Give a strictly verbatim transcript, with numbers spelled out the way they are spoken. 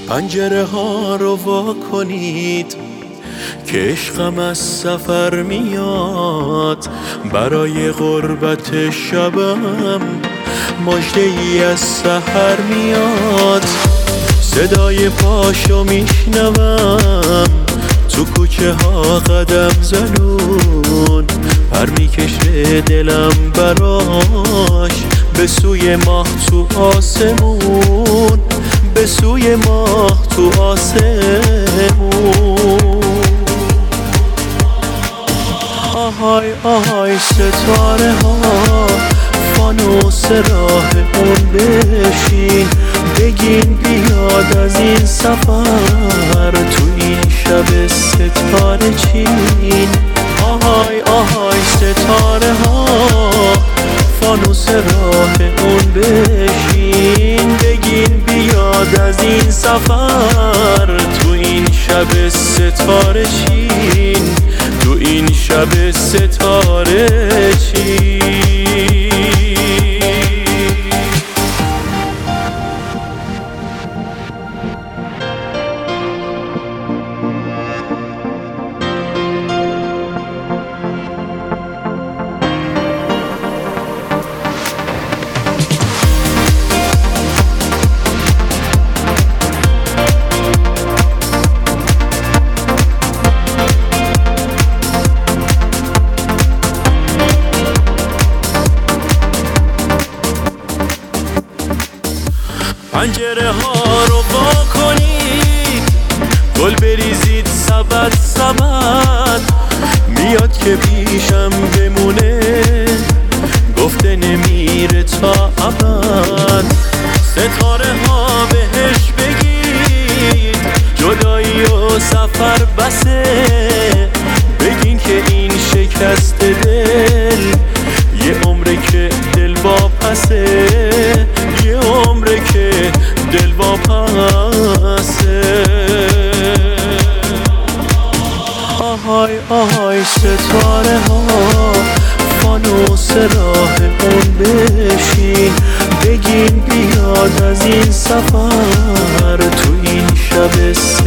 پنجره ها رو وا کنید که عشقم از سفر میاد. برای غربت شبم مژده ای از سحر میاد. صدای پاشو میشنوم تو کوچه ها قدم زنون، پر میکشه دلم براش به سوی ماه تو آسمون، به سوی ماه تو آسمون. آهای آهای ستاره ها فانوس راه اون بشین، بگین بیاد از این سفر تو این شب ستاره چین. آهای آهای ستاره ها فانوس راه اون بشین، بگین بیاد از این سفر تو این شب ستاره چین، تو این شب ستاره چین. پنجره ها رو وا کنید، گل بریزید سبد سبد، میاد که پیشم بمونه گفته نمیره تا ابد. ستاره ها بهش بگید جدایی و سفر بسه، بگین که این شکست دل یه عمره که دل واپسه، یه عمره که دل واپسه. آهای آهای ستاره ها فانوس راه اون بشین، بگین بیاد از این سفر تو این شب